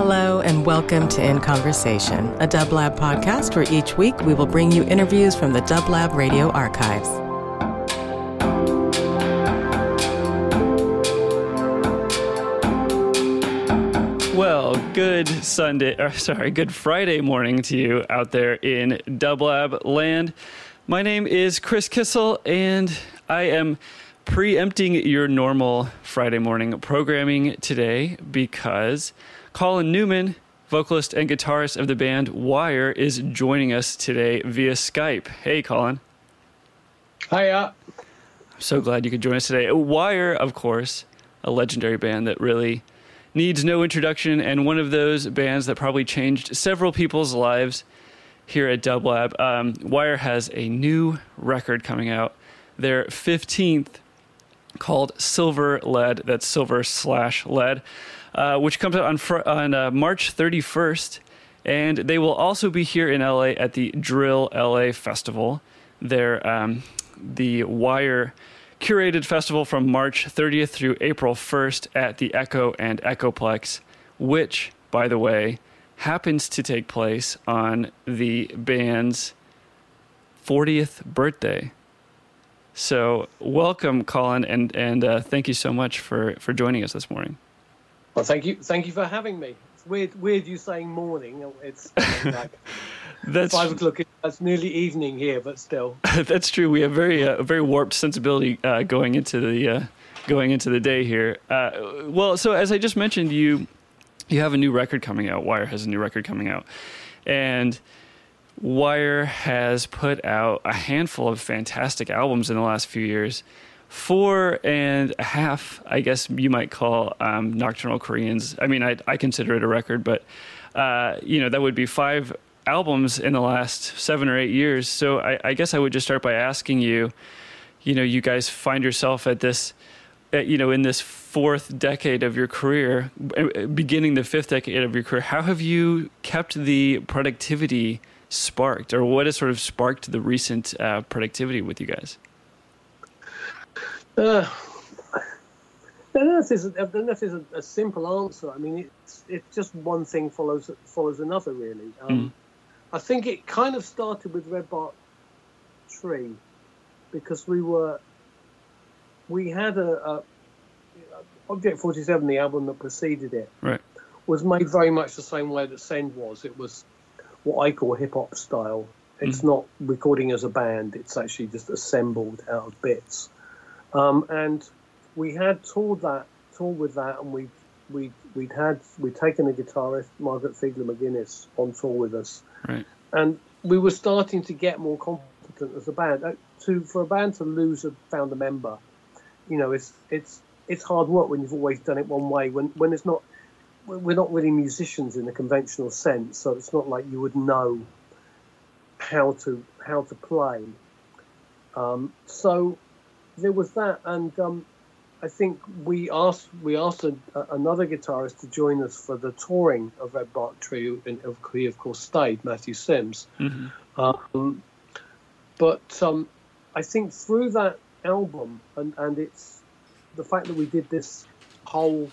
Hello and welcome to In Conversation, a Dublab podcast where each week we will bring you interviews from the Dublab Radio archives. Well, good Friday morning to you out there in Dublab land. My name is Chris Kissel, and I am preempting your normal Friday morning programming today because Colin Newman, vocalist and guitarist of the band Wire, is joining us today via Skype. Hey, Colin. Hiya. I'm so glad you could join us today. Wire, of course, a legendary band that really needs no introduction, and one of those bands that probably changed several people's lives here at Dublab. Wire has a new record coming out, their 15th, called Silver Lead. That's silver/lead. Which comes out on March 31st, and they will also be here in LA at the Drill LA Festival. They're the Wire curated festival from March 30th through April 1st at the Echo and Echoplex, which, by the way, happens to take place on the band's 40th birthday. So welcome, Colin, and thank you so much for joining us this morning. Well, thank you for having me. It's weird you saying morning. It's like that's 5 o'clock. It's nearly evening here, but still. That's true. We have a very warped sensibility going into the day here. Well, so as I just mentioned, you have a new record coming out. Wire has a new record coming out, and Wire has put out a handful of fantastic albums in the last few years. 4.5, I guess you might call Nocturnal Koreans. I mean, I consider it a record, but that would be 5 albums in the last 7 or 8 years. So I guess I would just start by asking you, you guys find yourself at this, in this 4th decade of your career, beginning the 5th decade of your career. How have you kept the productivity sparked, or what has sort of sparked the recent productivity with you guys? I don't know if there's a simple answer. I mean, it's just one thing follows another, really. I think it kind of started with Red Bark Tree, because we had a Object 47, the album that preceded it, right, was made very much the same way that Send was. It was what I call hip hop style. It's not recording as a band. It's actually just assembled out of bits. And we had toured with that, and we'd taken a guitarist, Margaret Fiegler McGuinness, on tour with us, right. And we were starting to get more competent as a band. For a band to lose a founder member, it's hard work when you've always done it one way. When it's not, we're not really musicians in the conventional sense, so it's not like you would know how to play. So there was that, and I think we asked another guitarist to join us for the touring of Red Bark Tree, and he of course stayed, Matthew Sims. Mm-hmm. But I think through that album, and it's the fact that we did this whole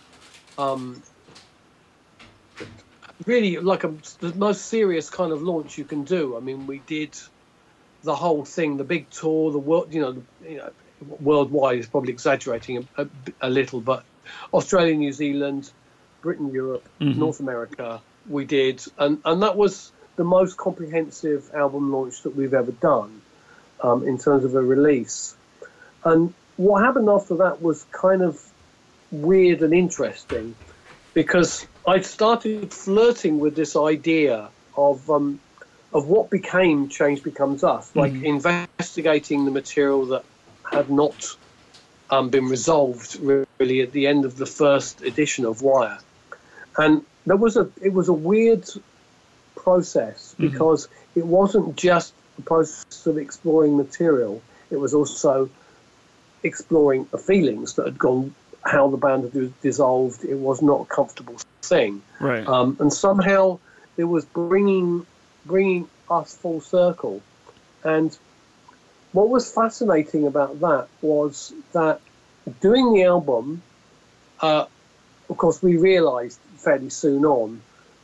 really like the most serious kind of launch you can do. I mean, we did the whole thing, the big tour, the world, worldwide is probably exaggerating a little, but Australia, New Zealand, Britain, Europe, North America, we did, and that was the most comprehensive album launch that we've ever done in terms of a release. And what happened after that was kind of weird and interesting, because I started flirting with this idea of what became Change Becomes Us, like investigating the material that had not been resolved really at the end of the first edition of Wire. And it was a weird process, because it wasn't just a process of exploring material, it was also exploring the feelings that had gone, how the band had dissolved. It was not a comfortable thing. Right. And somehow it was bringing us full circle. And what was fascinating about that was that doing the album, of course, we realised fairly soon on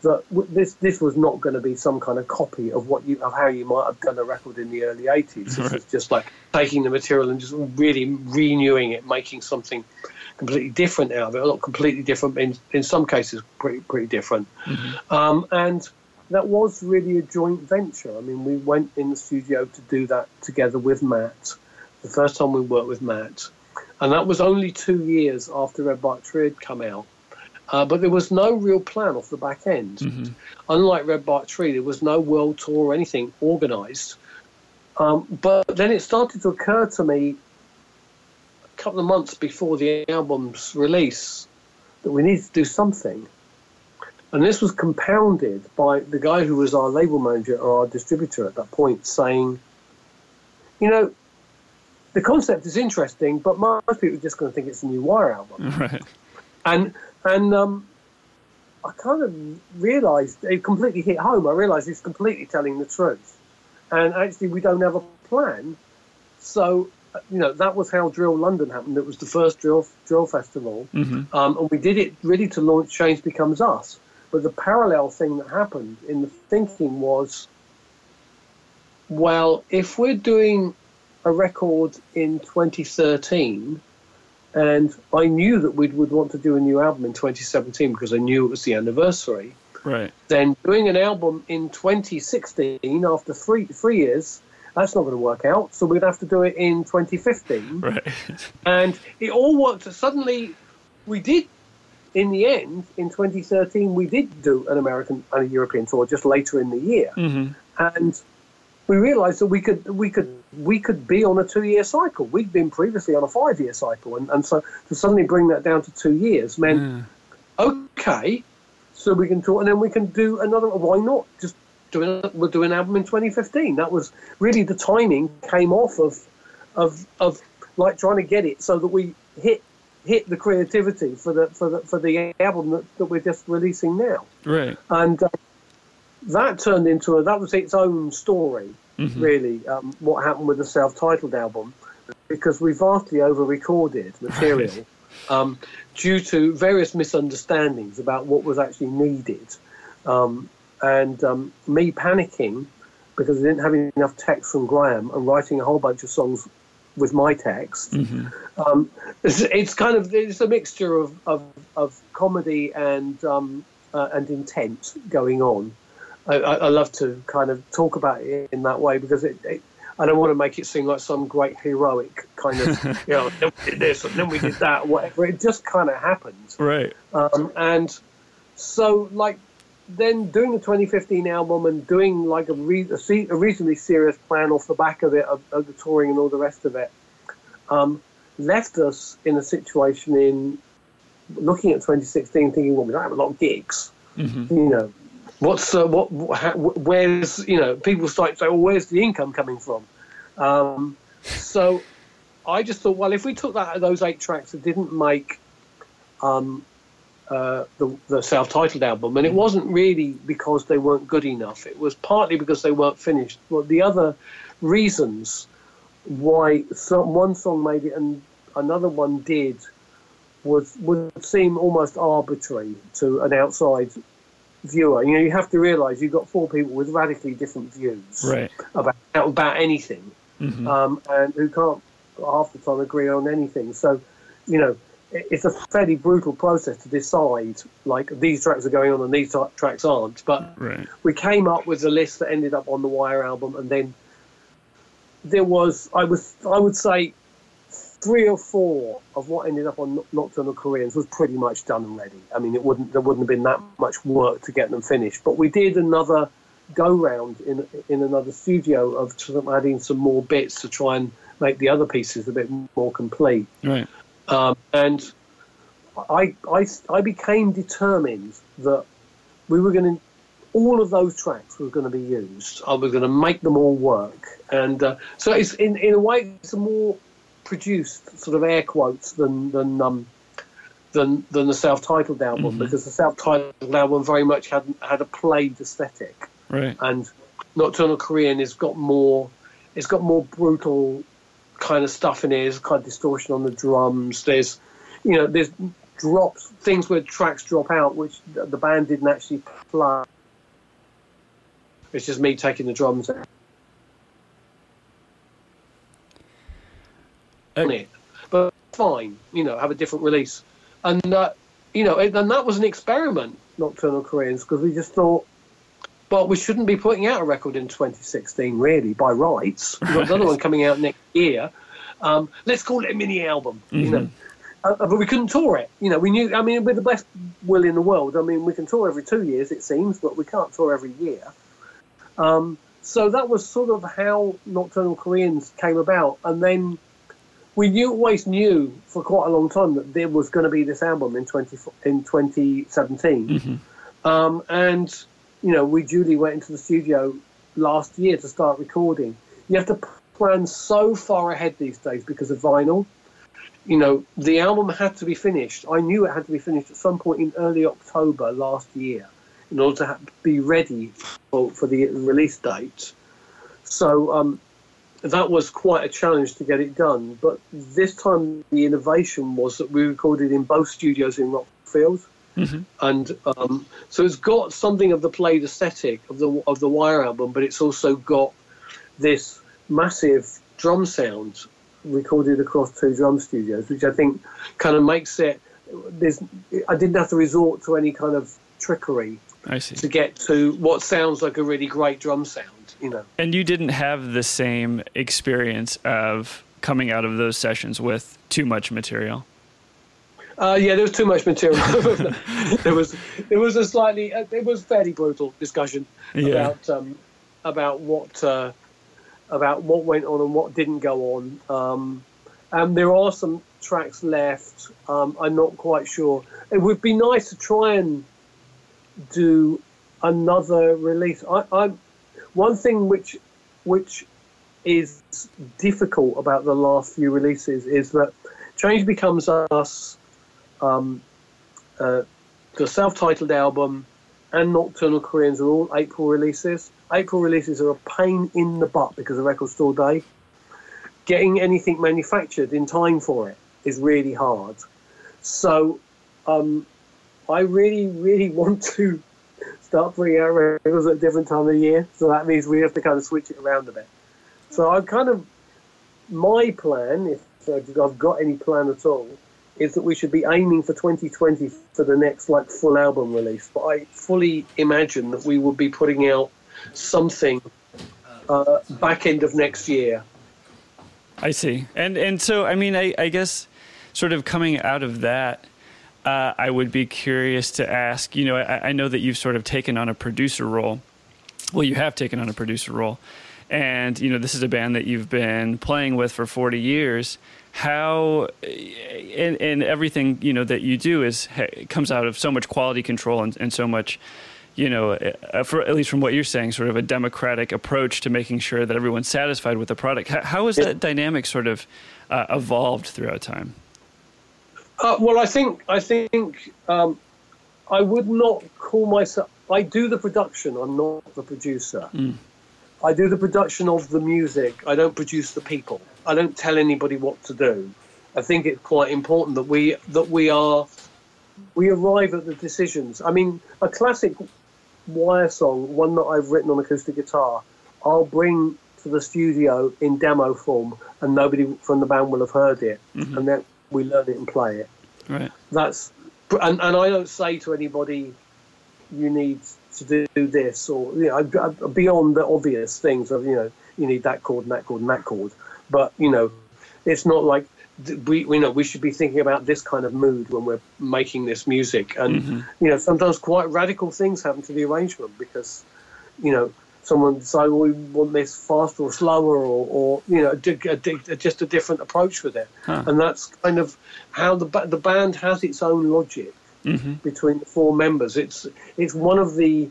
that this was not going to be some kind of copy of how you might have done a record in the early 80s. This was just like taking the material and just really renewing it, making something completely different out of it. Not completely different, in some cases pretty different. And that was really a joint venture. I mean, we went in the studio to do that together with Matt, the first time we worked with Matt. And that was only 2 years after Red Bark Tree had come out. But there was no real plan off the back end. Unlike Red Bark Tree, there was no world tour or anything organised. But then it started to occur to me a couple of months before the album's release that we needed to do something. And this was compounded by the guy who was our label manager or our distributor at that point saying, you know, the concept is interesting, but most people are just going to think it's a new Wire album. Right. And I kind of realised, it completely hit home, I realised it's completely telling the truth. And actually we don't have a plan. So, you know, that was how Drill London happened. It was the first drill festival. And we did it really to launch Change Becomes Us. But the parallel thing that happened in the thinking was, well, if we're doing a record in 2013, and I knew that we would want to do a new album in 2017 because I knew it was the anniversary. Right. Then doing an album in 2016 after three years, that's not going to work out. So we'd have to do it in 2015. Right. And it all worked. Suddenly, we did. In the end, in 2013, we did do an American and a European tour just later in the year, and we realised that we could be on a 2-year cycle. We'd been previously on a 5-year cycle, and so to suddenly bring that down to 2 years meant okay, so we can tour, and then we can do another. Why not just we'll do an album in 2015? That was really the timing came off of like trying to get it so that we hit the creativity for the album that we're just releasing now. Right. And that turned into that was its own story, really, what happened with the self-titled album, because we vastly over-recorded material due to various misunderstandings about what was actually needed. And me panicking because I didn't have enough text from Graham and writing a whole bunch of songs with my text. It's a mixture of comedy and intent going on. I love to kind of talk about it in that way because I don't want to make it seem like some great heroic kind of, you know, then we did this and then we did that, whatever. It just kind of happened. Right. And so, like, then doing the 2015 album and doing like a reasonably serious plan off the back of it, of the touring and all the rest of it, left us in a situation in looking at 2016 thinking, well, we don't have a lot of gigs. You know, where's, you know, people start to say, well, where's the income coming from? So I just thought, well, if we took those 8 tracks that didn't make the self-titled album, and it wasn't really because they weren't good enough, it was partly because they weren't finished. Well, the other reasons why one song made it and another one did would seem almost arbitrary to an outside viewer. You know, you have to realise you've got 4 people with radically different views about anything, and who can't half the time agree on anything. So, you know, it's a fairly brutal process to decide, like, these tracks are going on and these tracks aren't. But we came up with a list that ended up on the Wire album, and then there was, I would say, 3 or 4 of what ended up on Nocturnal Koreans was pretty much done already. I mean, there wouldn't have been that much work to get them finished. But we did another go-round in another studio of adding some more bits to try and make the other pieces a bit more complete. Right. And I became determined that we were going to, all of those tracks were going to be used. I was going to make them all work. And so it's in a way, it's a more produced sort of air quotes than the self-titled album, because the self-titled album very much had a played aesthetic. Right. And Nocturnal Korean it's got more brutal kind of stuff in it. There's kind of distortion on the drums. There's drops, things where tracks drop out, which the band didn't actually play. It's just me taking the drums out. On it, but fine, have a different release, and and that was an experiment, Nocturnal Koreans, because we just thought, but we shouldn't be putting out a record in 2016, really, by rights. We've got another one coming out next year. Let's call it a mini album, but we couldn't tour it. We knew. With the best will in the world, we can tour every 2 years, it seems, but we can't tour every year. So that was sort of how Nocturnal Koreans came about, and then. We always knew for quite a long time that there was going to be this album in 2017. And, we duly went into the studio last year to start recording. You have to plan so far ahead these days because of vinyl. The album had to be finished. I knew it had to be finished at some point in early October last year in order to be ready for the release date. So, that was quite a challenge to get it done. But this time the innovation was that we recorded in both studios in Rockfield. And so it's got something of the played aesthetic of the Wire album, but it's also got this massive drum sound recorded across 2 drum studios, which I think kind of makes it... I didn't have to resort to any kind of trickery to get to what sounds like a really great drum sound. And you didn't have the same experience of coming out of those sessions with too much material. There was too much material. There was a slightly, it was fairly brutal discussion about what went on and what didn't go on. And there are some tracks left. I'm not quite sure. It would be nice to try and do another release. One thing which is difficult about the last few releases is that Change Becomes Us, the self-titled album, and Nocturnal Koreans are all April releases. April releases are a pain in the butt because of Record Store Day. Getting anything manufactured in time for it is really hard. So I really, really want to start bringing out records at a different time of the year. So that means we have to kind of switch it around a bit. So my plan, if I've got any plan at all, is that we should be aiming for 2020 for the next full album release. But I fully imagine that we will be putting out something back end of next year. I see. And so, I guess sort of coming out of that, I would be curious to ask, I know that you've sort of taken on a producer role. Well, you have taken on a producer role. And, this is a band that you've been playing with for 40 years. How, and everything, that you do comes out of so much quality control and so much, for at least from what you're saying, sort of a democratic approach to making sure that everyone's satisfied with the product. How has that dynamic sort of evolved throughout time? Well, I think I would not call myself... I do the production, I'm not the producer. I do the production of the music. I don't produce the people. I don't tell anybody what to do. I think it's quite important that we arrive at the decisions. A classic Wire song, one that I've written on acoustic guitar, I'll bring to the studio in demo form, and nobody from the band will have heard it, and then we learn it and play it. Right. And I don't say to anybody, you need to do this, or beyond the obvious things of you need that chord and that chord and that chord. But it's not like we should be thinking about this kind of mood when we're making this music. And sometimes quite radical things happen to the arrangement because someone decides, well, we want this faster or slower, or just a different approach with it. And that's kind of how the band has its own logic between the 4 members. It's one of the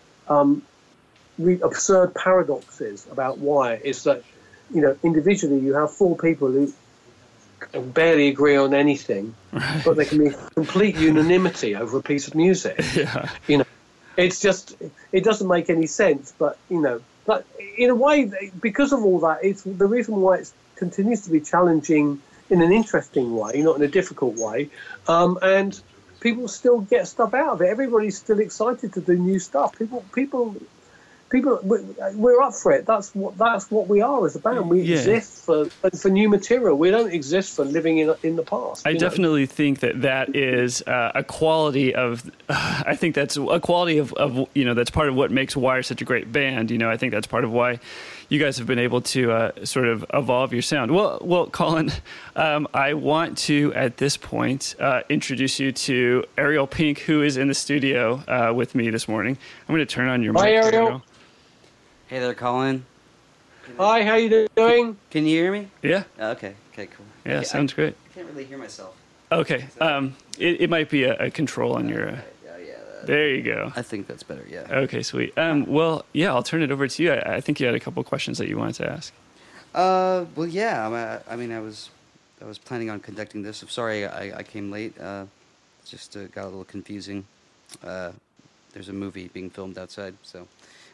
absurd paradoxes about Wire is that individually you have 4 people who barely agree on anything, but there can be complete unanimity over a piece of music. It's just, it doesn't make any sense, but but in a way, because of all that, it's the reason why it continues to be challenging in an interesting way, not in a difficult way, and people still get stuff out of it. Everybody's still excited to do new stuff. People, we're up for it. That's what we are as a band. We exist for new material. We don't exist for living in the past. I definitely think that is a quality of. I think that's a quality of that's part of what makes Wire such a great band. I think that's part of why you guys have been able to sort of evolve your sound. Well, Colin, I want to at this point introduce you to Ariel Pink, who is in the studio with me this morning. I'm going to turn on your mic. Hi, Ariel. Hey there, Colin. Hi, how you doing? Can you hear me? Yeah. Okay, cool. Yeah, sounds great. I can't really hear myself. Okay. It might be a control on your... there you go. I think that's better, yeah. Okay, sweet. Well, yeah, I'll turn it over to you. I think you had a couple questions that you wanted to ask. Well, yeah. I mean, I was planning on conducting this. I'm sorry I came late. Just got a little confusing. There's a movie being filmed outside, so...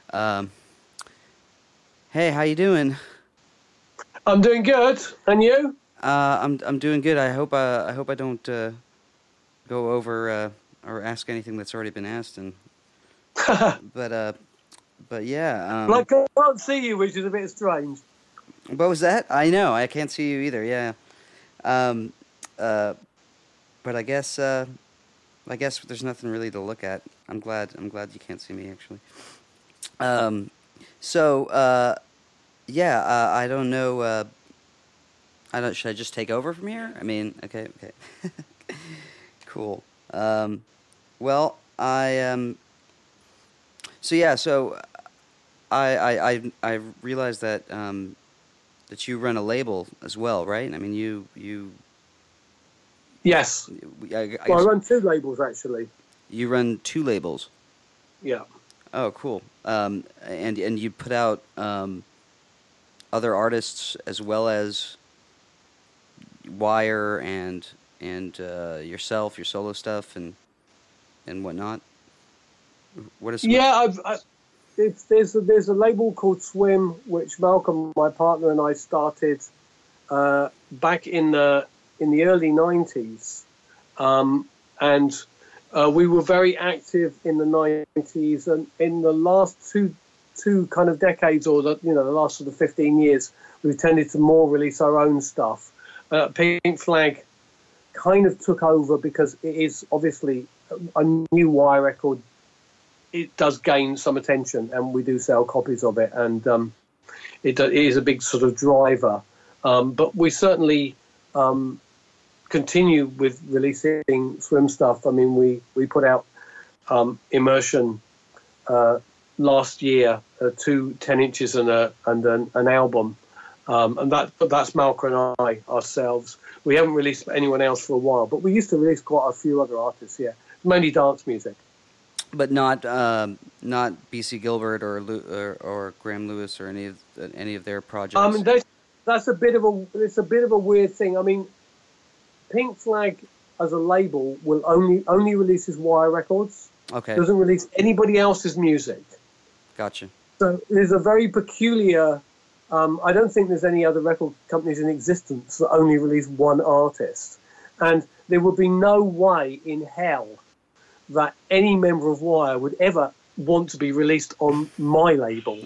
Hey, how you doing? I'm doing good, and you? I'm doing good. I hope I don't go over or ask anything that's already been asked. And but yeah. I can't see you, which is a bit strange. What was that? I know I can't see you either. Yeah. But I guess there's nothing really to look at. I'm glad you can't see me actually. I don't know. Should I just take over from here? I mean, okay. Cool. Well, I realized that that you run a label as well, right? I mean, you. Yes. I run 2 labels actually. You run 2 labels. Yeah. Oh, cool. And you put out other artists as well as Wire and yourself, your solo stuff and whatnot. What is? Yeah, there's a label called Swim, which Malcolm, my partner, and I started back in the early '90s, and. We were very active in the 90s, and in the last two kind of decades, or the last sort of 15 years, we've tended to more release our own stuff. Pink Flag kind of took over because it is obviously a new Wire record. It does gain some attention, and we do sell copies of it, and it is a big sort of driver. But we certainly continue with releasing Swim stuff. I mean, we put out Immersion last year, 2 10 inches and an album, and that's Malcolm and I ourselves. We haven't released anyone else for a while, but we used to release quite a few other artists. Yeah, mainly dance music, but not BC Gilbert or Graham Lewis or any of their projects. That's a bit of a weird thing. I mean, Pink Flag as a label will only releases Wire records. Okay. Doesn't release anybody else's music. Gotcha. So there's a very peculiar. I don't think there's any other record companies in existence that only release one artist, and there would be no way in hell that any member of Wire would ever want to be released on my label.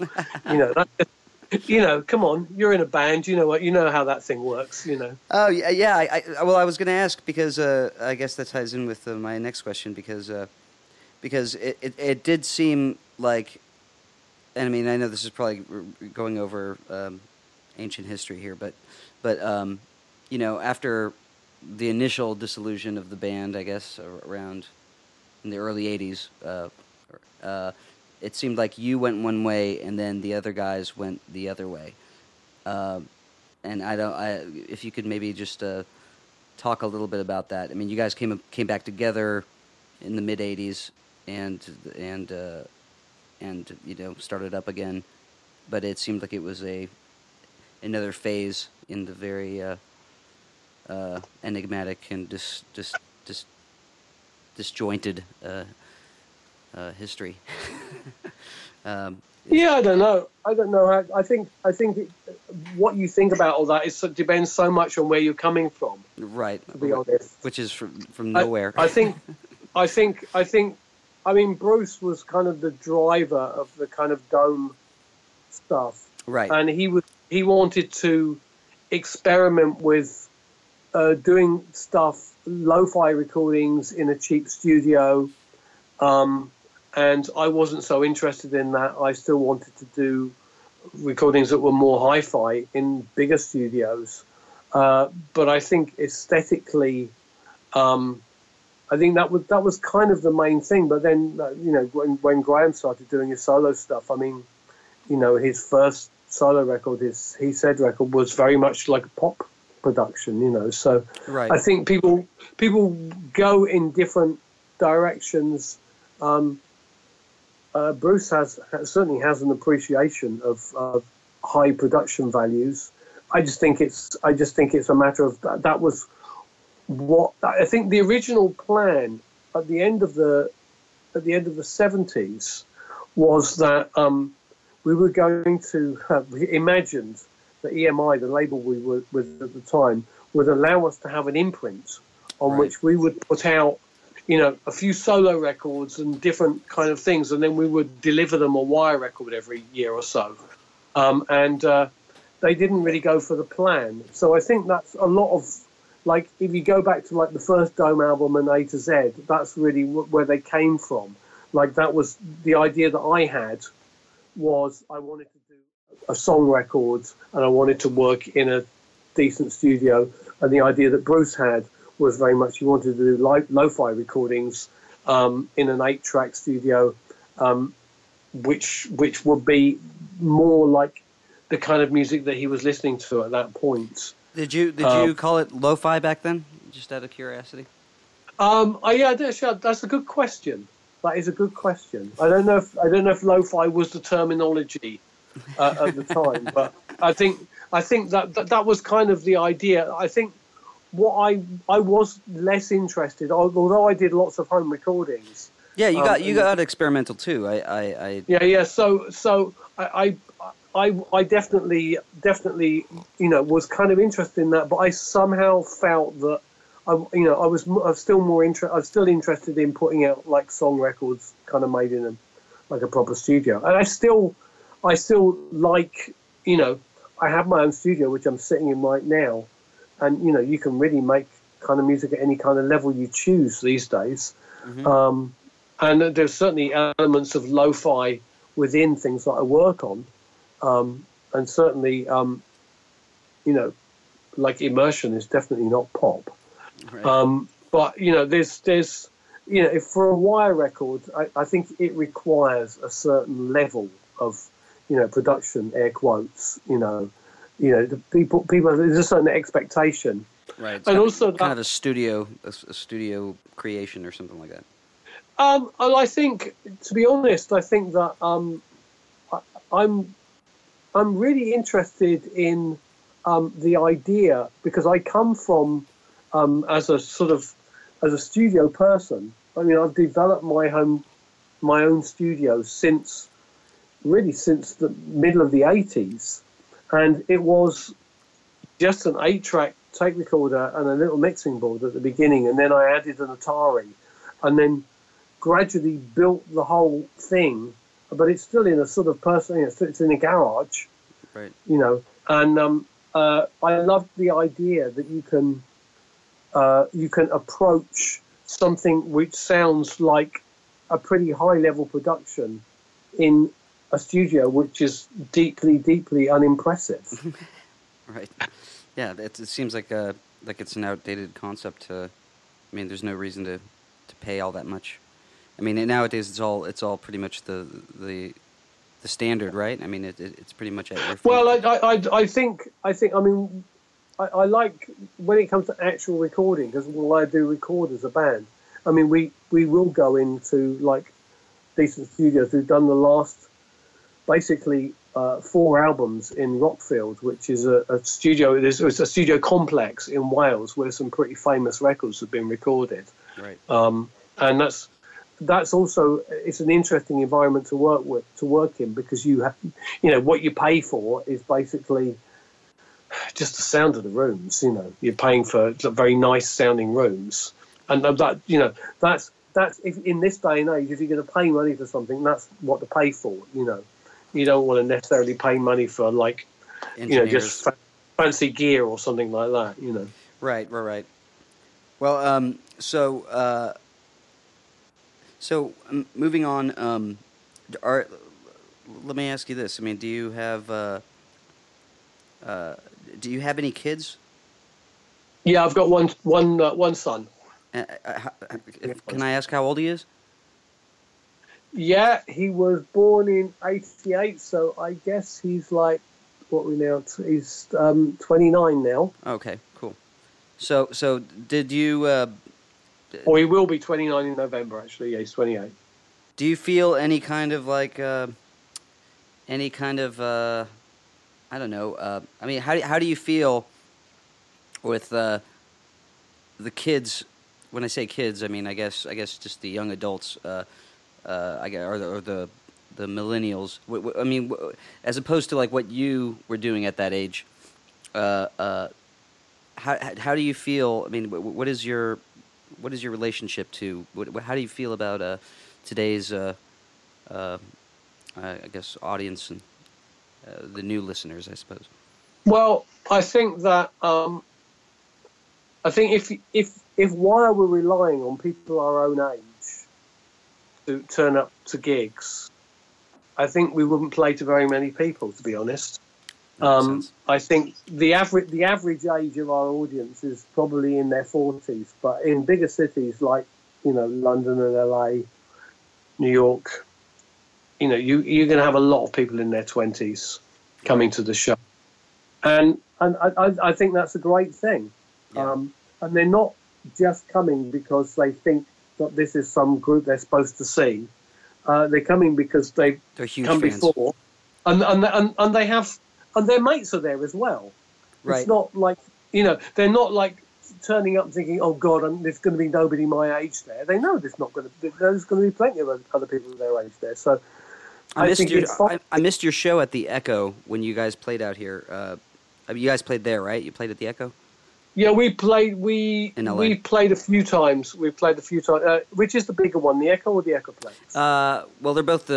Come on, you're in a band. You know how that thing works. Oh yeah. I was going to ask because I guess that ties in with my next question because it did seem like, and I mean I know this is probably going over ancient history here, but after the initial dissolution of the band, I guess around in the early '80s. It seemed like you went one way, and then the other guys went the other way. And if you could maybe just talk a little bit about that. I mean, you guys came back together in the mid '80s, and started up again. But it seemed like it was another phase in the very enigmatic and disjointed history. Yeah, I don't know. How, I think what you think about all that depends so much on where you're coming from. Right. To be honest, which is from nowhere. I think. I mean, Bruce was kind of the driver of the kind of dome stuff, right? And he wanted to experiment with doing stuff, lo-fi recordings in a cheap studio. And I wasn't so interested in that. I still wanted to do recordings that were more hi-fi in bigger studios. But I think aesthetically, I think that was kind of the main thing. But then, when Graham started doing his solo stuff, I mean, his first solo record, his He Said record, was very much like a pop production, So right. I think people go in different directions. Bruce certainly has an appreciation of high production values. I just think it's a matter of that was what I think the original plan at the end of the 70s was that we were going to have imagined that EMI, the label we were with at the time, would allow us to have an imprint on which we would put out a few solo records and different kind of things, and then we would deliver them a wire record every year or so. And they didn't really go for the plan. So I think that's a lot of, like, if you go back to, like, the first Dome album and A to Z, that's really where they came from. Like, that was the idea that I had, was I wanted to do a song record and I wanted to work in a decent studio. And the idea that Bruce had was very much he wanted to do lo-fi recordings in an 8-track studio, which would be more like the kind of music that he was listening to at that point. Did you call it lo-fi back then? Just out of curiosity. That's a good question. That is a good question. I don't know if lo-fi was the terminology at the time, but I think that was kind of the idea. I think what I was less interested, although I did lots of home recordings. Yeah, you got experimental too. Yeah. So I definitely was kind of interested in that, but I somehow felt that I was still interested in putting out like song records kind of made in a proper studio. And I still like, I have my own studio which I'm sitting in right now, and you can really make kind of music at any kind of level you choose these days. Mm-hmm. And there's certainly elements of lo-fi within things that I work on. And certainly, like immersion is definitely not pop. Right. But there's if for a wire record, I think it requires a certain level of production, air quotes. The people there's a certain expectation. Right. It's and also kind of a studio creation or something like that. I think, to be honest, I think that I'm really interested in the idea, because I come from as a studio person. I mean, I've developed my own studio since the middle of the 80s, and it was just an 8-track tape recorder and a little mixing board at the beginning, and then I added an Atari, and then gradually built the whole thing. But it's still in a sort of it's in a garage, right? And I love the idea that you can approach something which sounds like a pretty high level production in a studio which is deeply, deeply unimpressive. Right. Yeah, it seems like it's an outdated concept. There's no reason to pay all that much. I mean, nowadays it's all pretty much the standard, right? I mean, it's pretty much at your feet. Well, I think I like when it comes to actual recording, because I do record as a band. I mean, we will go into like decent studios. We've done the last basically 4 albums in Rockfield, which is a studio. It's a studio complex in Wales where some pretty famous records have been recorded. Right. And that's also, it's an interesting environment to work in, because you have, what you pay for is basically just the sound of the rooms. You're paying for very nice sounding rooms, and that's if, in this day and age, if you're going to pay money for something, that's what to pay for. You don't want to necessarily pay money for just fancy gear or something like that. Right. Well, so moving on. Let me ask you this. I mean, do you have any kids? Yeah, I've got one son. Can I ask how old he is? Yeah, he was born in '88, so I guess he's like, what we now? He's 29 now. Okay, cool. So did you? Or he will be 29 in November. Actually, yeah, he's 28. Do you feel any kind of I don't know. I mean, how do you feel with the kids? When I say kids, I mean I guess just the young adults, or the millennials. I mean, as opposed to like what you were doing at that age. How do you feel? I mean, what is your relationship to? How do you feel about today's I guess audience and the new listeners, I suppose? Well, I think that if while we're relying on people our own age to turn up to gigs, I think we wouldn't play to very many people, to be honest. I think the average age of our audience is probably in their 40s, but in bigger cities like London and LA, New York, you're going to have a lot of people in their 20s coming to the show, and I think that's a great thing. Yeah. And they're not just coming because they think that this is some group they're supposed to see. They're coming because they're huge come fans. before, and they have, and their mates are there as well. Right. It's not like they're not like turning up thinking, "Oh God, there's going to be nobody my age there." They know there's going to be plenty of other people their age there. So I missed your show at the Echo when you guys played out here. You guys played there, right? You played at the Echo. Yeah, we played a few times. Which is the bigger one, the Echo or the Echo Place? Well, they're both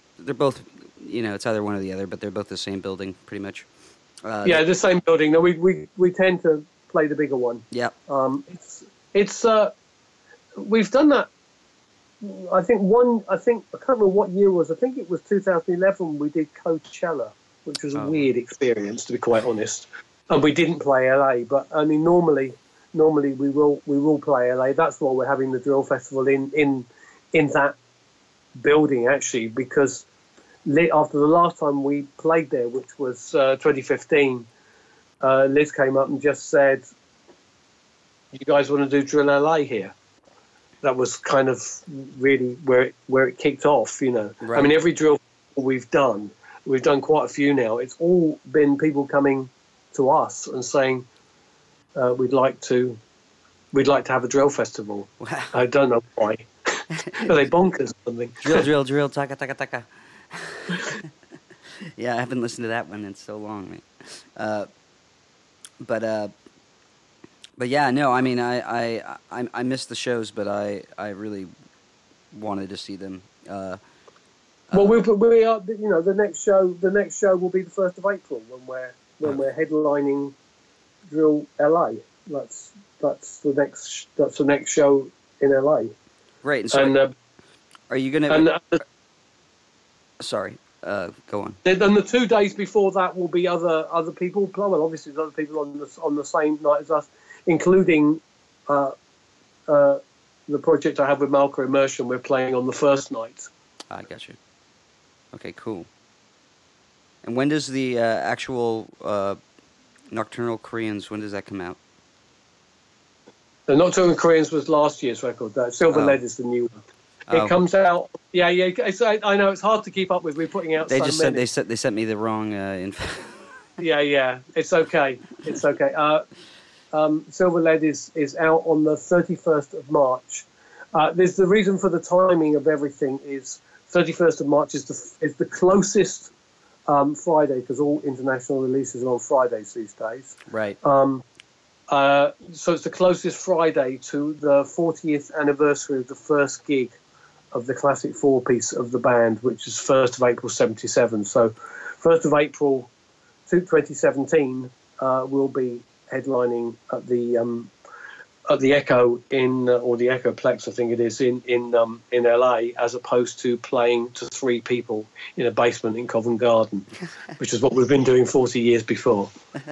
it's either one or the other, but they're both the same building, pretty much. The same building. No, we tend to play the bigger one. Yeah. It's we've done that. I can't remember what year it was. I think it was 2011. We did Coachella, which was a weird experience, to be quite honest. And we didn't play LA, but I mean, normally we will play LA. That's why we're having the Drill Festival in that building, actually, because after the last time we played there, which was 2015, Liz came up and just said, "You guys want to do Drill LA here?" That was kind of really where it kicked off, Right. I mean, every drill we've done quite a few now. It's all been people coming to us and saying, we'd like to have a drill festival. Wow. I don't know why. Are they bonkers or something? Drill, taka, taka, taka. Yeah, I haven't listened to that one in so long, man. But yeah, no, I mean, I missed the shows, but I really wanted to see them. Well, we are, the next show will be the 1st of April when we're headlining Drill LA. That's the next show in LA. Right. And so are you gonna? Sorry. Go on. Then the 2 days before that will be other people. Well, obviously there's other people on the same night as us, including the project I have with Malka Immersion. We're playing on the first night. I got you. Okay, cool. And when does the actual Nocturnal Koreans, when does that come out? The Nocturnal Koreans was last year's record. Silver Lead is the new one. It comes out. Yeah. I know it's hard to keep up with. We're putting out. They sent me the wrong info. Yeah. It's okay. Silver Lead is out on the 31st of March. There's the reason for the timing of everything is 31st of March is the closest Friday, because all international releases are on Fridays these days. Right. So it's the closest Friday to the 40th anniversary of the first gig of the classic four-piece of the band, which is 1st of April 77. So 1st of April 2017 will be headlining at the Echo or the Echoplex, I think it is, in LA, as opposed to playing to 3 people in a basement in Covent Garden, which is what we've been doing 40 years before.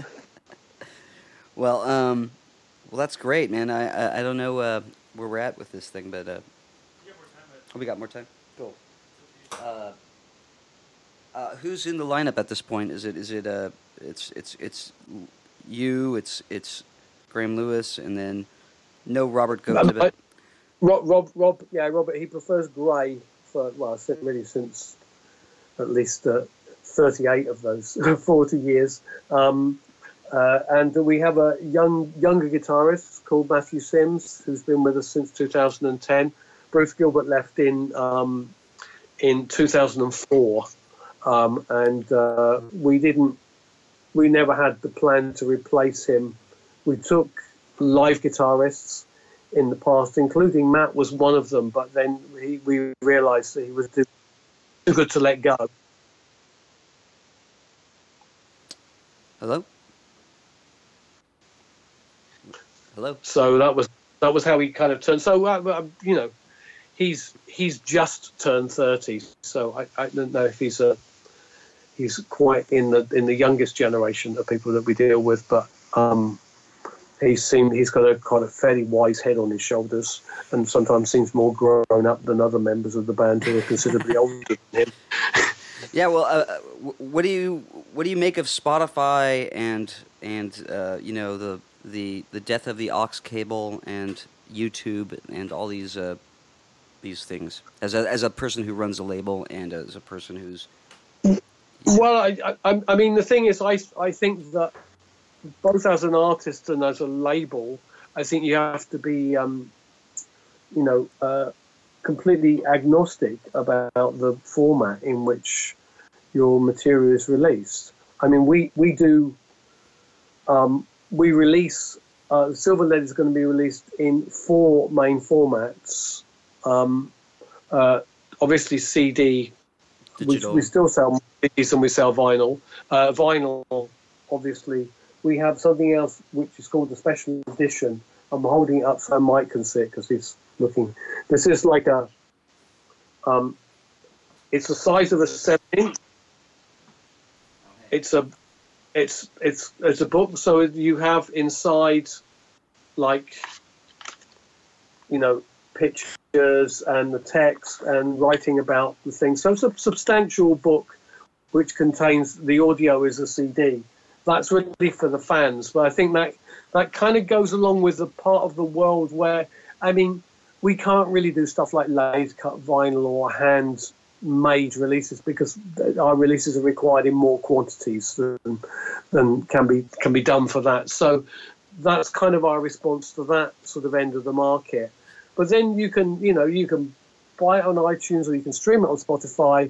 Well, that's great, man. I don't know where we're at with this thing, but we got more time. Cool. Who's in the lineup at this point? Is it it's you, it's Graham Lewis, and then no Robert Gotebed. Robert. He prefers Gray really since at least 38 of those 40 years. And we have a younger guitarist called Matthew Sims, who's been with us since 2010. Bruce Gilbert left in 2004, and we never had the plan to replace him. We took live guitarists in the past, including Matt was one of them, but then we realised that he was too good to let go. Hello. So that was how he kind of turned. So he's just turned 30. So I don't know if he's quite in the youngest generation of people that we deal with, but he's got a kind of fairly wise head on his shoulders, and sometimes seems more grown up than other members of the band who are considerably older than him. Yeah, well, what do you make of Spotify and the death of the aux cable and YouTube and all these things as a person who runs a label and as a person who's well, I mean the thing is I think that both as an artist and as a label, I think you have to be completely agnostic about the format in which your material is released. I mean, we release Silver Lead is going to be released in 4 main formats. Obviously CD, we still sell CDs and we sell vinyl. Vinyl, obviously, we have something else which is called the special edition. I'm holding it up so Mike can see it because he's looking. This is like it's the size of a 7-inch. It's a book, so you have inside, pictures and the text and writing about the thing. So it's a substantial book which contains the audio as a CD. That's really for the fans, but I think that kind of goes along with the part of the world where, I mean, we can't really do stuff like lathe-cut vinyl or hand-made releases because our releases are required in more quantities than can be done for that. So that's kind of our response to that sort of end of the market. But then you can buy it on iTunes or you can stream it on Spotify.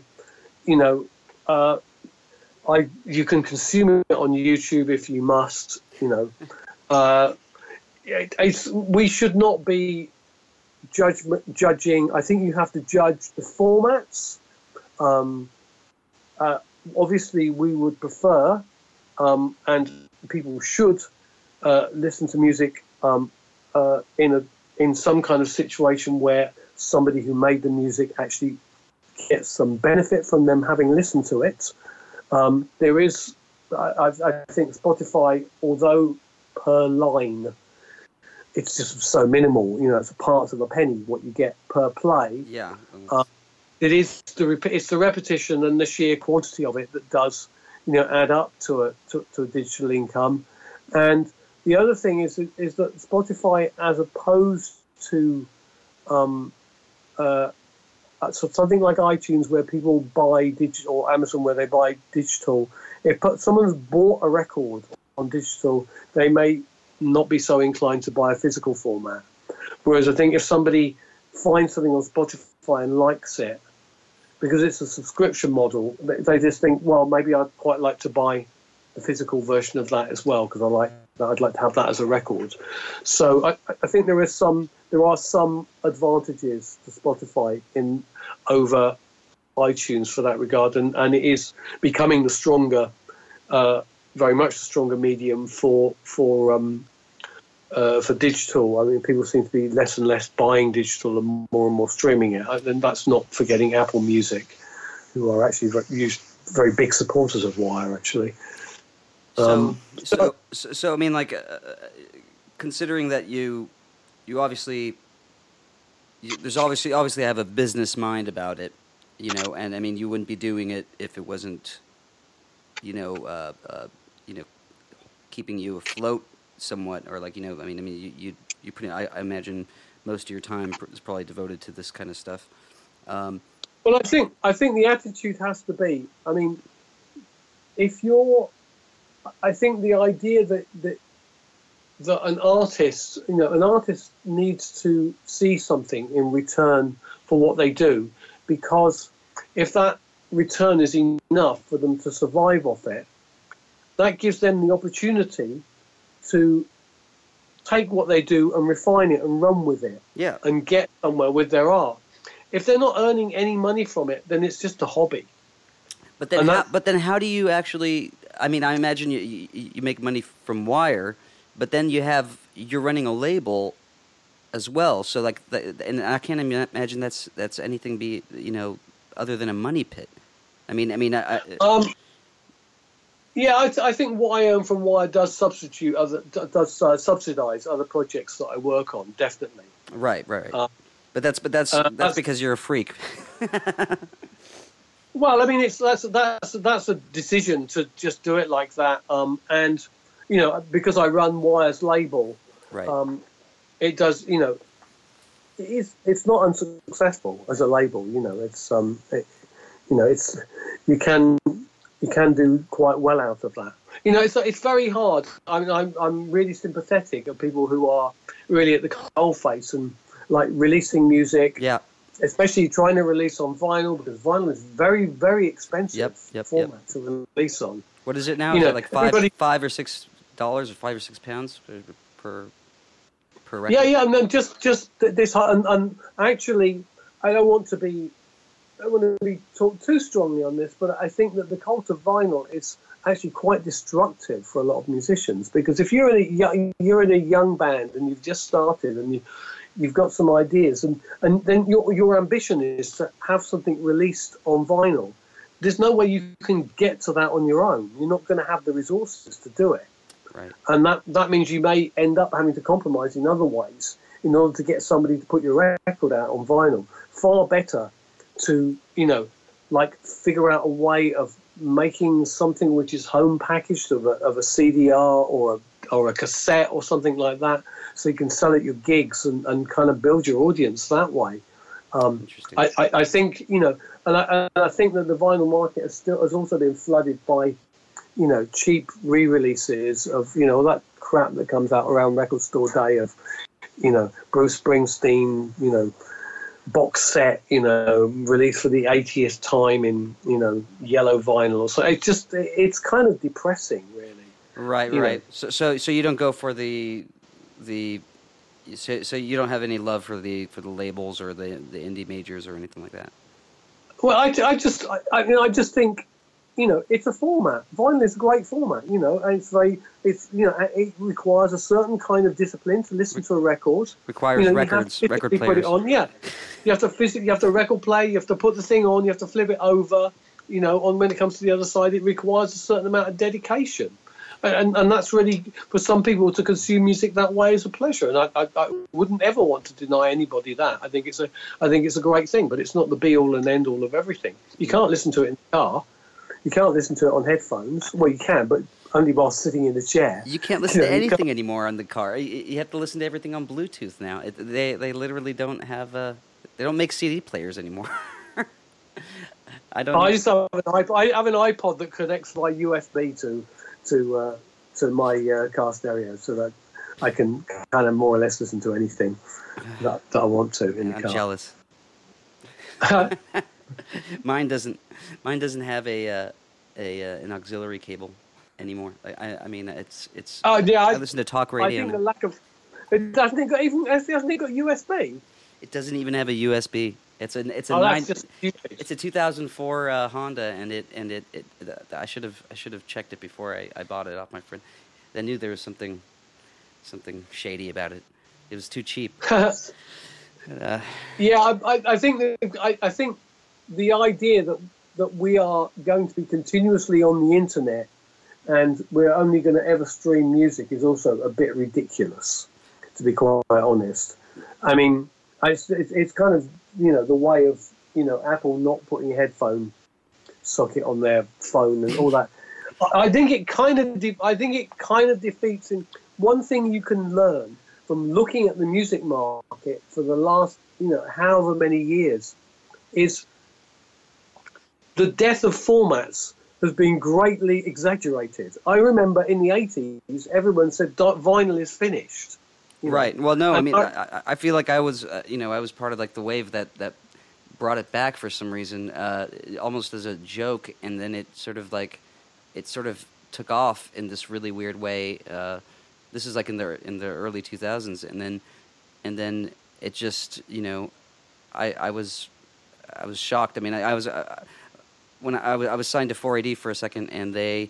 You can consume it on YouTube if you must. We should not be judging. I think you have to judge the formats. Obviously, we would prefer, and people should listen to music in some kind of situation where somebody who made the music actually gets some benefit from them having listened to it. There is, I think, Spotify, although per line, it's just so minimal. It's a part of a penny what you get per play. Yeah. It's the repetition and the sheer quantity of it that does, add up to a digital income. And the other thing is that Spotify, as opposed to so something like iTunes, where people buy digital, or Amazon, where they buy digital, if someone's bought a record on digital, they may not be so inclined to buy a physical format. Whereas I think if somebody finds something on Spotify and likes it, because it's a subscription model, they just think, well, maybe I'd quite like to buy the physical version of that as well, because I like that. I'd like to have that as a record. So I think there are some advantages to Spotify over iTunes for that regard, and it is becoming the stronger, very much the stronger medium for digital. I mean, people seem to be less and less buying digital and more streaming it. And that's not forgetting Apple Music, who are actually very big supporters of Wire, actually. So I mean, like, considering that you obviously there's obviously have a business mind about it, you know, and I mean, you wouldn't be doing it if it wasn't, keeping you afloat somewhat, or like, I mean, you put in, I imagine most of your time is probably devoted to this kind of stuff. Well, I think the attitude has to be, I mean, I think the idea that an artist needs to see something in return for what they do, because if that return is enough for them to survive off it, that gives them the opportunity to take what they do and refine it and run with it, and get somewhere with their art. If they're not earning any money from it, then it's just a hobby. But then how do you actually? I mean, I imagine you make money from Wire, but then you're running a label as well. So like, and I can't imagine that's anything other than a money pit. I think what I earn from Wire does subsidize other projects that I work on, definitely. Right. But that's because you're a freak. Well, I mean, that's a decision to just do it like that, and because I run Wire's label, right. It does, it's not unsuccessful as a label. It's you can do quite well out of that. It's very hard. I mean, I'm really sympathetic of people who are really at the coalface and like releasing music. Yeah. Especially trying to release on vinyl, because vinyl is very, very expensive format to release on. What is it now? Is it like $5 or $6 or £5 or £6 per record? Yeah. And then just this, and actually, I don't want to be talked too strongly on this, but I think that the cult of vinyl is actually quite destructive for a lot of musicians, because if you're in a young band and you've just started and you've got some ideas, and then your ambition is to have something released on vinyl, there's no way you can get to that on your own. You're not going to have the resources to do it. Right. And that means you may end up having to compromise in other ways in order to get somebody to put your record out on vinyl. Far better to, figure out a way of making something which is home packaged of a CDR or a cassette or something like that, so you can sell at your gigs and kind of build your audience that way. Interesting. I think, and I think that the vinyl market has also been flooded by, cheap re-releases of, all that crap that comes out around Record Store Day of, Bruce Springsteen, box set, released for the 80th time in, yellow vinyl. So it's kind of depressing, really. Right. So you don't go for so you don't have any love for the labels or the indie majors or anything like that? Well, I just think, it's a format. Vinyl is a great format, and it requires a certain kind of discipline to listen to a record. Requires record players. Put it on, yeah. You have to record play, you have to put the thing on, you have to flip it over, when it comes to the other side, it requires a certain amount of dedication. And that's really, for some people, to consume music that way is a pleasure. And I wouldn't ever want to deny anybody that. I think it's a great thing, but it's not the be all and end all of everything. You can't listen to it in the car. You can't listen to it on headphones. Well, you can, but only while sitting in the chair. You can't listen to anything anymore on the car. You have to listen to everything on Bluetooth now. They literally don't have they don't make CD players anymore. I just have an iPod that connects by USB to my car stereo, so that I can kind of more or less listen to anything that I want to in the I'm car. jealous. Mine doesn't have an auxiliary cable anymore. I mean, it's. Oh yeah, I listen to talk radio. I think the lack of it hasn't it got USB. It doesn't even have a USB. It's a That's just stupid. It's a 2004 Honda, and I should have checked it before I bought it off my friend. I knew there was something shady about it. It was too cheap. Yeah, I think the idea that we are going to be continuously on the internet and we're only going to ever stream music is also a bit ridiculous, to be quite honest. I mean, it's kind of, the way of, Apple not putting a headphone socket on their phone and all that. I think it kind of defeats in one thing you can learn from looking at the music market for the last, however many years, is the death of formats has been greatly exaggerated. I remember in the 80s, everyone said vinyl is finished. Right. Well, no, I mean, I feel like I was, I was part of like the wave that brought it back for some reason, almost as a joke, and then it sort of took off in this really weird way. This is like in the early 2000s, and then it just, I was shocked. I mean, I was when I was signed to 4AD for a second, and they,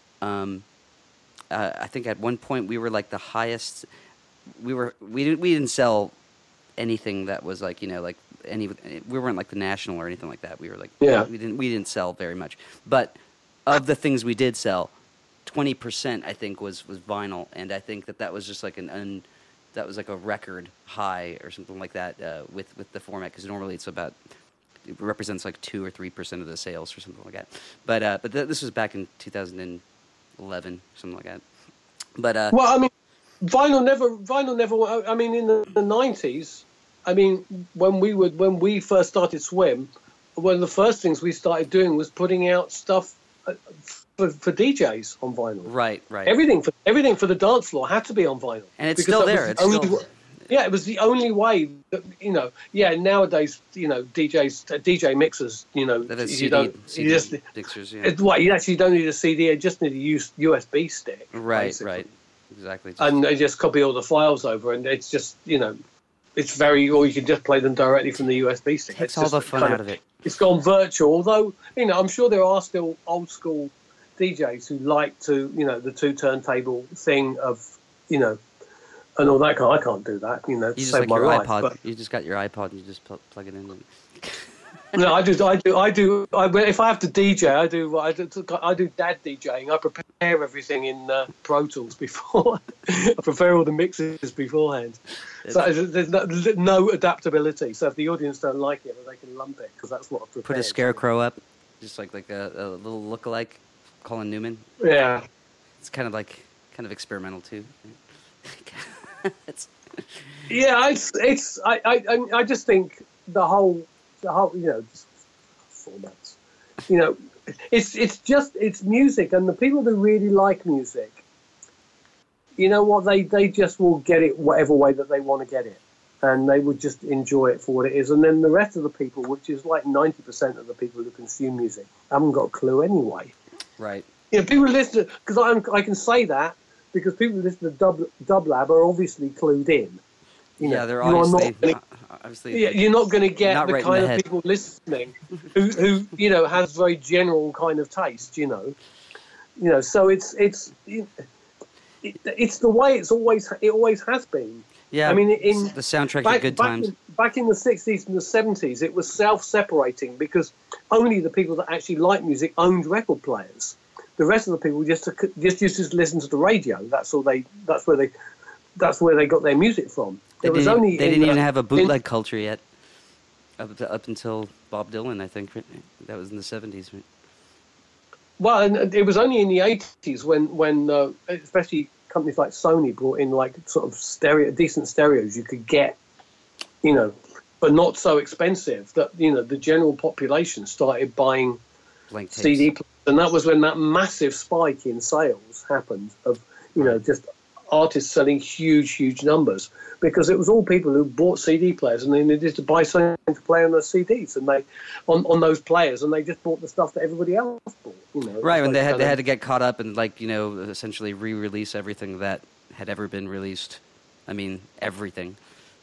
I think at one point we were like the highest. We didn't sell anything that was like, like we weren't like the National or anything like that. We were like, we didn't sell very much, but of the things we did sell, 20% I think was vinyl, and I think that was just like that was like a record high or something like that with the format, because normally it represents like 2 or 3% of the sales or something like that. But this was back in 2011, something like that. But well, I mean, vinyl never. I mean, in the 90s, I mean, when we first started Swim, one of the first things we started doing was putting out stuff for DJs on vinyl. Right. Everything for the dance floor had to be on vinyl, and it's still there. It was the only way that, nowadays, DJ mixers, that is CD mixers, you actually don't need a CD, you just need a USB stick. Right, basically. Right, exactly. And they just copy all the files over, and it's just, it's or you can just play them directly from the USB stick. Takes all the fun out of it. It's gone virtual, although, I'm sure there are still old school DJs who like to, the 2 turntable thing of, and all that. I can't do that, You just save like my your life. iPod. But, you just got your iPod and you just plug it in. No, I do. If I have to DJ, I do dad DJing. I prepare everything in Pro Tools before. I prepare all the mixes beforehand. So there's no adaptability. So if the audience don't like it, they can lump it, because that's what I've prepared. Put a scarecrow up, just like a little lookalike, Colin Newman. Yeah, it's kind of experimental too. I just think the whole just formats, it's music, and the people who really like music, they just will get it whatever way that they want to get it, and they would just enjoy it for what it is. And then the rest of the people, which is like 90% of the people who consume music, haven't got a clue anyway. Right. People listen, because I can say that, because people who listen to Dub Lab are obviously clued in. They're obviously. You're not going to get the right kind of people listening who has very general kind of taste. So it's the way it always has been. Yeah, I mean, the soundtrack of good times. Back in the 60s and the 70s, it was self-separating, because only the people that actually liked music owned record players. The rest of the people just used to listen to the radio. That's where they got their music from. They didn't even have a bootleg culture yet. Up until Bob Dylan, I think. That was in the 70s. Right? Well, and it was only in the 80s when especially companies like Sony brought in like sort of decent stereos you could get, but not so expensive, that the general population started buying blank tapes. CD players, and that was when that massive spike in sales happened of just artists selling huge numbers, because it was all people who bought CD players and they needed to buy something to play on those CDs and they on those players, and they just bought the stuff that everybody else bought. Right, when they had to get caught up and essentially re-release everything that had ever been released. I mean, everything.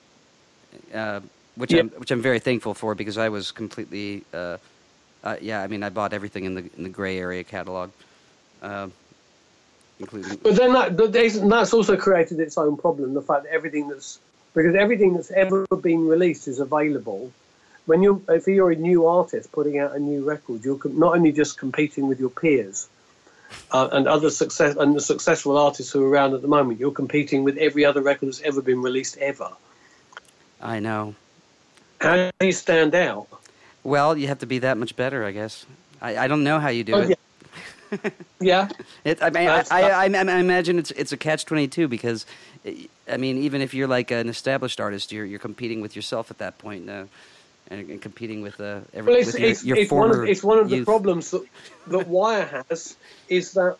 Which I'm very thankful for, because I was completely I bought everything in the gray area catalog, including. But then that's also created its own problem. The fact that everything that's ever been released is available. If you're a new artist putting out a new record, you're not only just competing with your peers and the successful artists who are around at the moment. You're competing with every other record that's ever been released ever. I know. How do you stand out? Well, you have to be that much better, I guess. I don't know how you do it. Yeah. I imagine it's a catch-22, because, I mean, even if you're like an established artist, you're competing with yourself at that point, and competing with your former it's one of the youth. problems that Wire has, is that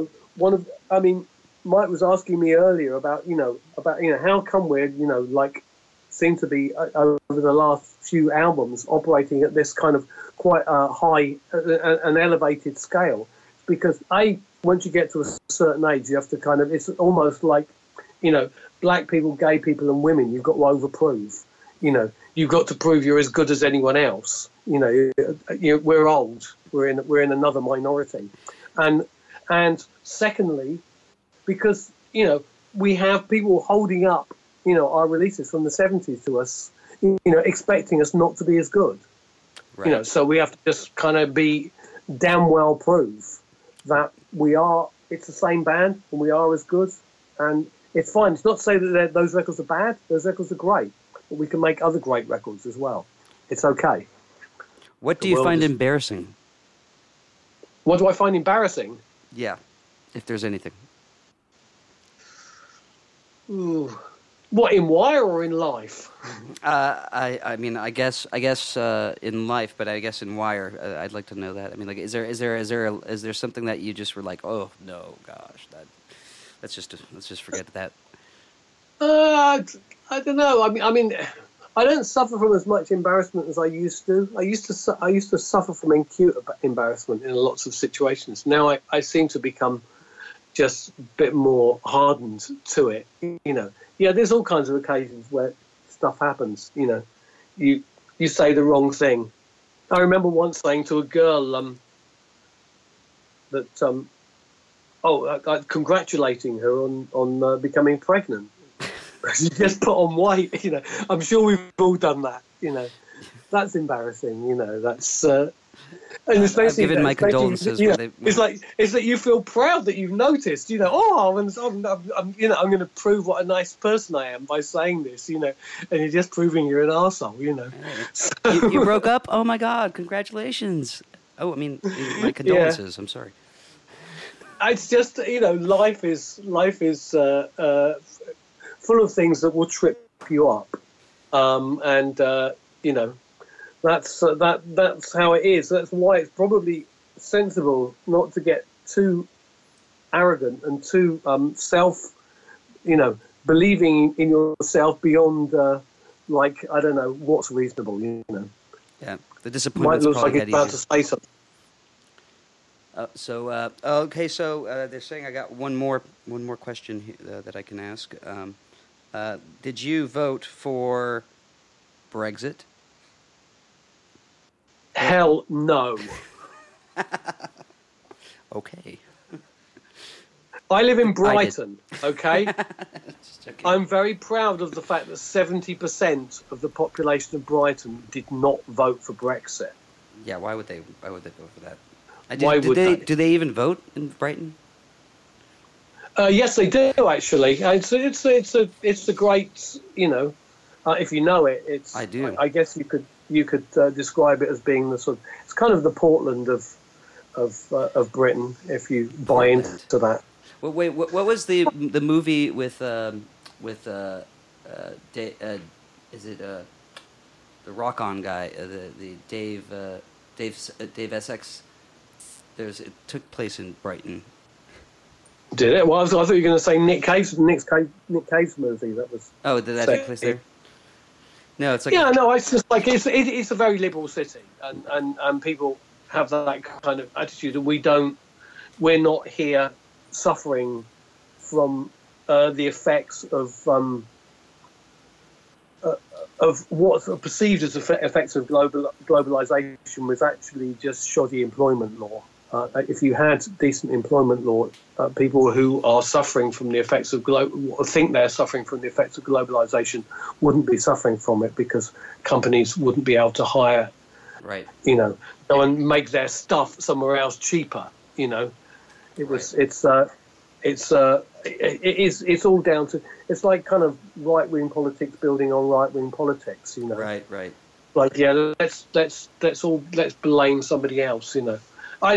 Mike was asking me earlier about how come we're seem to be over the last few albums operating at this kind of quite high an elevated scale. Because once you get to a certain age, you have to it's almost like black people, gay people, and women. You've got to overprove. You've got to prove you're as good as anyone else. We're old. We're in another minority, and secondly, because we have people holding up our releases from the 70s to us, expecting us not to be as good. Right. So we have to just kind of be damn well prove that it's the same band and we are as good, and it's fine. It's not to say that those records are bad. Those records are great. But we can make other great records as well. It's okay. What do you find embarrassing? What do I find embarrassing? Yeah, if there's anything. Ooh. What, in Wire or in life? I guess in life, but I guess in Wire, I'd like to know that. I mean, is there something that you just were like, oh no, gosh, let's just forget that. I don't know. I mean, I don't suffer from as much embarrassment as I used to. I used to suffer from acute embarrassment in lots of situations. Now I seem to become just a bit more hardened to it. Yeah, there's all kinds of occasions where stuff happens. You say the wrong thing. I remember once saying to a girl congratulating her on becoming pregnant. She just put on weight. I'm sure we've all done that. That's embarrassing. That's. And especially, I've given my condolences. It's like you feel proud that you've noticed. I'm going to prove what a nice person I am by saying this. And you're just proving you're an arsehole. So, you broke up? Oh my God! Congratulations. Oh, I mean, my condolences. Yeah. I'm sorry. It's just life is full of things that will trip you up, That's how it is. That's why it's probably sensible not to get too arrogant and too believing in yourself beyond I don't know what's reasonable. Yeah, the disappointment's looks probably like it's about to say something. So they're saying I got one more question that I can ask. Did you vote for Brexit? Hell no. Okay. I live in Brighton, okay? I'm very proud of the fact that 70% of the population of Brighton did not vote for Brexit. Yeah, why would they vote for that? Do they even vote in Brighton? Yes, they do actually. It's a great, if you know it. It's. I do. I guess you could describe it as being the sort of. It's kind of the Portland of Britain, if you buy into that. Well, wait, what was the movie with is it the Rock On guy, the Dave Essex? It took place in Brighton. Did it? Well, I thought you were going to say Nick Cave's movie. That was. Oh, did that take place there? No, it's like it's just like it's a very liberal city, and people have that kind of attitude, and we're not here suffering from the effects of what's perceived as effects of globalization with actually just shoddy employment law. If you had decent employment law, people who are suffering from the effects of think they're suffering from the effects of globalization wouldn't be suffering from it because companies wouldn't be able to hire, right? Go and make their stuff somewhere else cheaper. It's all down to, it's like kind of right-wing politics building on right-wing politics. Right. Like let's blame somebody else. I'm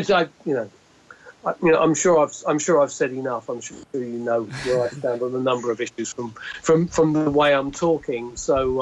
sure I've said enough. I'm sure you know where I stand on a number of issues from the way I'm talking. So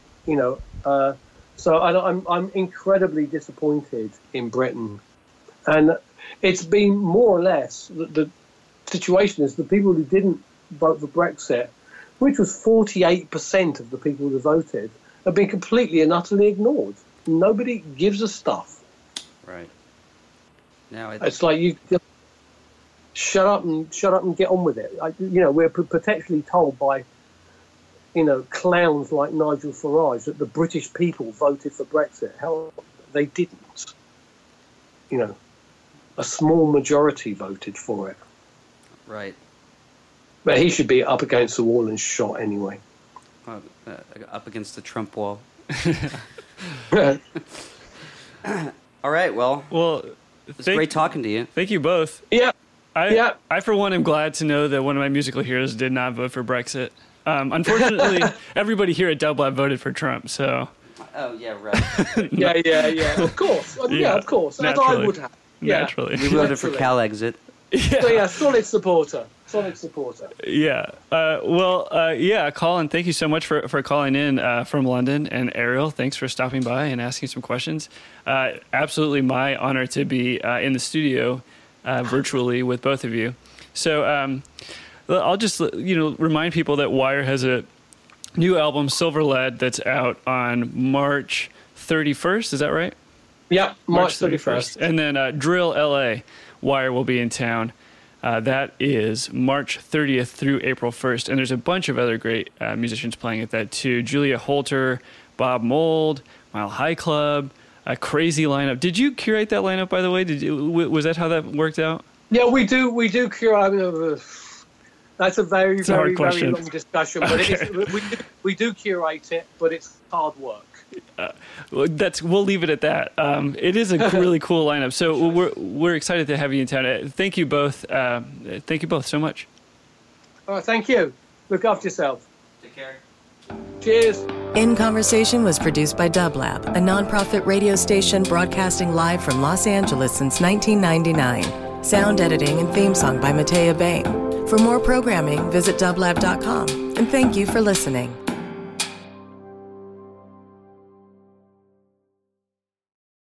I'm incredibly disappointed in Britain, and it's been more or less the situation is the people who didn't vote for Brexit, which was 48% of the people who voted, have been completely and utterly ignored. Nobody gives a stuff. Right. Now it's like you just shut up and get on with it. We're potentially told by, clowns like Nigel Farage that the British people voted for Brexit. Hell, they didn't. A small majority voted for it. Right. But he should be up against the wall and shot anyway. Up against the Trump wall. All right. Well, it's great talking to you. Thank you both. Yeah. I, for one, am glad to know that one of my musical heroes did not vote for Brexit. Unfortunately, everybody here at Dub Lab voted for Trump, so... Oh, yeah, right. yeah. Of course. Of course. As I would have. Naturally. We voted for Cal Exit. So, solid supporter. Yeah. Colin, thank you so much for calling in from London. And Ariel, thanks for stopping by and asking some questions. Absolutely my honor to be in the studio virtually with both of you. So I'll just remind people that Wire has a new album, Silver Lead, that's out on March 31st. Is that right? Yeah, March 31st. And then Drill LA, Wire will be in town. That is March 30th through April 1st. And there's a bunch of other great musicians playing at that too. Julia Holter, Bob Mould, Mile High Club, a crazy lineup. Did you curate that lineup, by the way? Was that how that worked out? Yeah, we do curate. That's a very, very, very long discussion. But we do curate it, but it's hard work. We'll leave it at that. It is a really cool lineup. So we're excited to have you in town. Thank you both. Thank you both so much. All right, thank you. Look after yourself. Take care. Cheers. In Conversation was produced by Dub Lab, a nonprofit radio station broadcasting live from Los Angeles since 1999. Sound editing and theme song by Matea Bain. For more programming, visit dublab.com. And thank you for listening.